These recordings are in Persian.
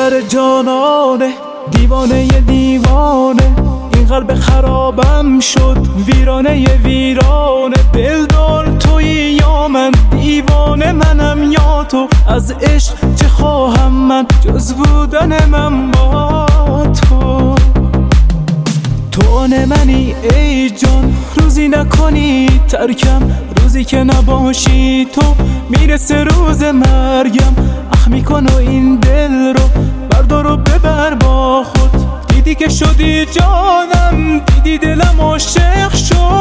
دختر جانانه، دیوانه دیوانه، این قلب خرابم شد ویرانه ویرانه. دلدار تویی یا من، دیوانه منم یا تو، از عشق چه خواهم من جز بودن من با تو. تو آن منی ای جان، روزی نکنی ترکم، روزی که نباشی تو میرسه روز مرگم. اخ میکن و این دل رو بردار و ببر با خود، دیدی که شدی جانم، دیدی دلم عاشق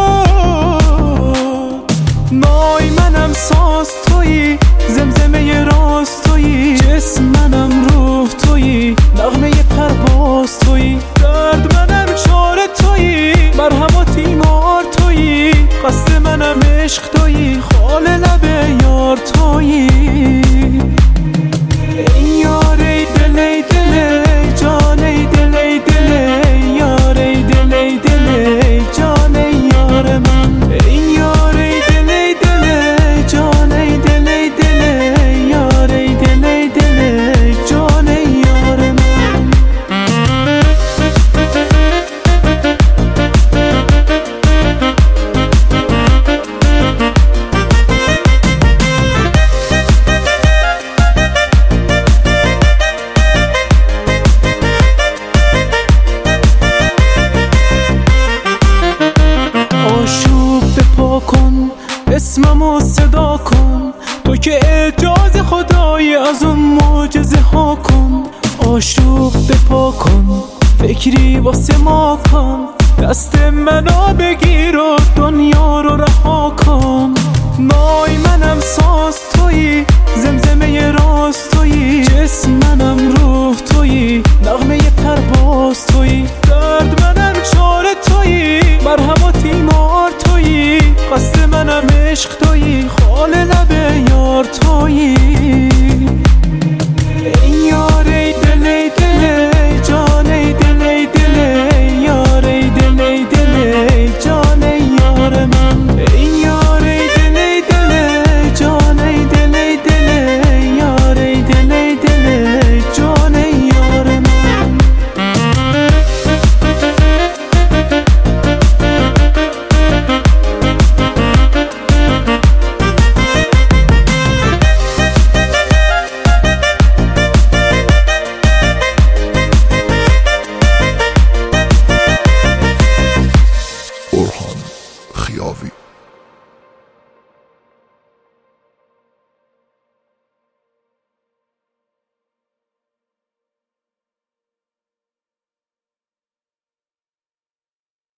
شد. نای منم ساز تویی، زمزمه راست تویی، جسم منم روح تویی، نغمه پرواز تویی، درد منم چاره تویی، مرهم و تیمار تویی، قصد منم عشق تویی، خال لب یار تویی. ای یار ای دل ای دل جان ای دل ای دل یار ای دل ای دل جان یار من. ای یار ای دل ای دل جان ای دل ای دل یار ای دل ای دل جان یار من. کن اسممو صدا کن، تو که اعجاز خدایی، از اون معجزه ها کن. آشوب بپا کن، فکری واسه ما کن، دست منو بگیر و دنیا رو رها کن. نای منم ساز تویی، زمزمه راست تویی، جسم منم روح تویی، نغمه پرواز تویی، درد منم چاره تویی، مرهم و تیمار تویی، قصد منم عشق تویی، خال لب یار تویی. ای یار ای دل ای دل جان ای دل ای دل یار ای دل ای دل جان یار من. ای یار ای دل ای دل جان ای دل ای دل یار ای دل ای دل جان یار من. برهان خیاوی.